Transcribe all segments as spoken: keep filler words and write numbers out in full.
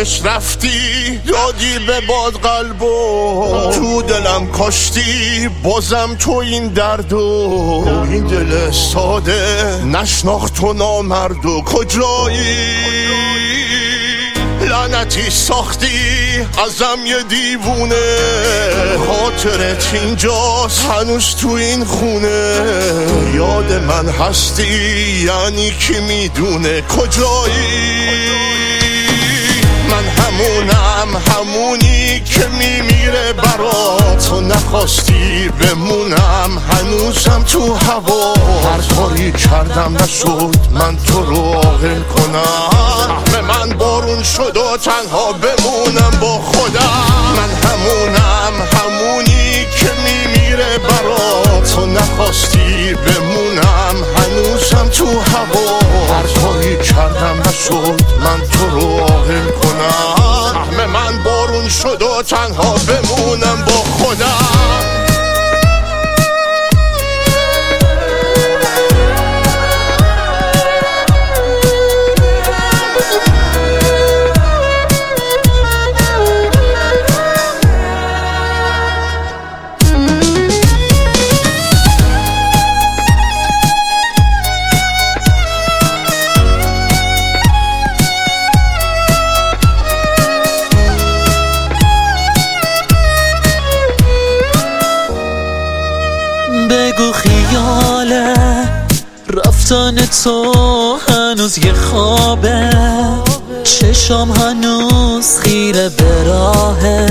عشق رفتی دادی به باد قلبو، تو دلم کاشتی بازم تو این دردو. این دل ساده نشناخت تو نامردو، کجایی لعنتی ساختی ازم یه دیوونه. خاطرت اینجاست هنوز تو این خونه، یاد من هستی یعنی کی میدونه کجایی. من همونم همونی که میمیره برات، تو نخواستی بمونم هنوزم تو هوا. هر کاری کردم نشد من تو رو عاقل کنم، به من بارون شد و تنها بمونم با خودم. من همونم همونی که میمیره برات، تو نخواستی بمونم هنوزم تو هوا. هر کاری کردم نشد من تو رو عاقل کنم، به من بارون شد و تنها بمونم با خودم. بگو خیاله رفتن تو هنوز یه خوابه، چشام هنوز خیره به راهه،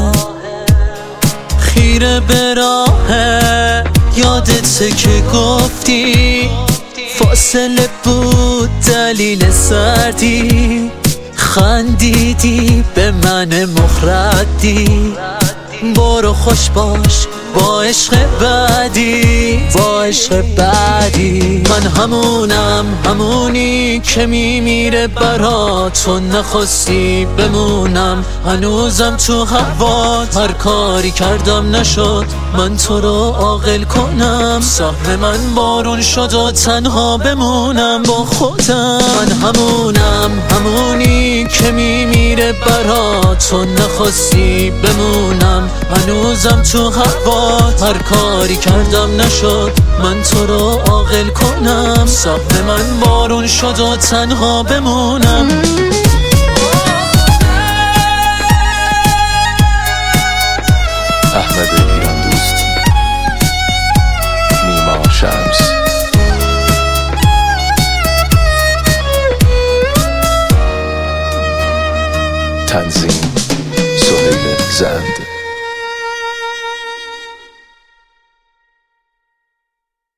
خیره به راهه. یادته که گفتی فاصله بود دلیل سردی، خندیدی به من مخردی. برو خوش باش با عشق بعدی، با عشق بعدی. من همونم همونی که میمیره برات، تو نخواستی بمونم هنوزم تو هوات. هر کاری کردم نشد من تو رو عاقل کنم، سهم من بارون شد و تنها بمونم با خودم. من همونم همونی که میمیره برات، تو نخواستی بمونم هنوزم تو هوات. هر کاری کردم نشد من تو رو عاقل کنم، سهم من بارون شد و تنها بمونم. احمد ایران دوست، نیما شمس. تنظیم سهیل زند.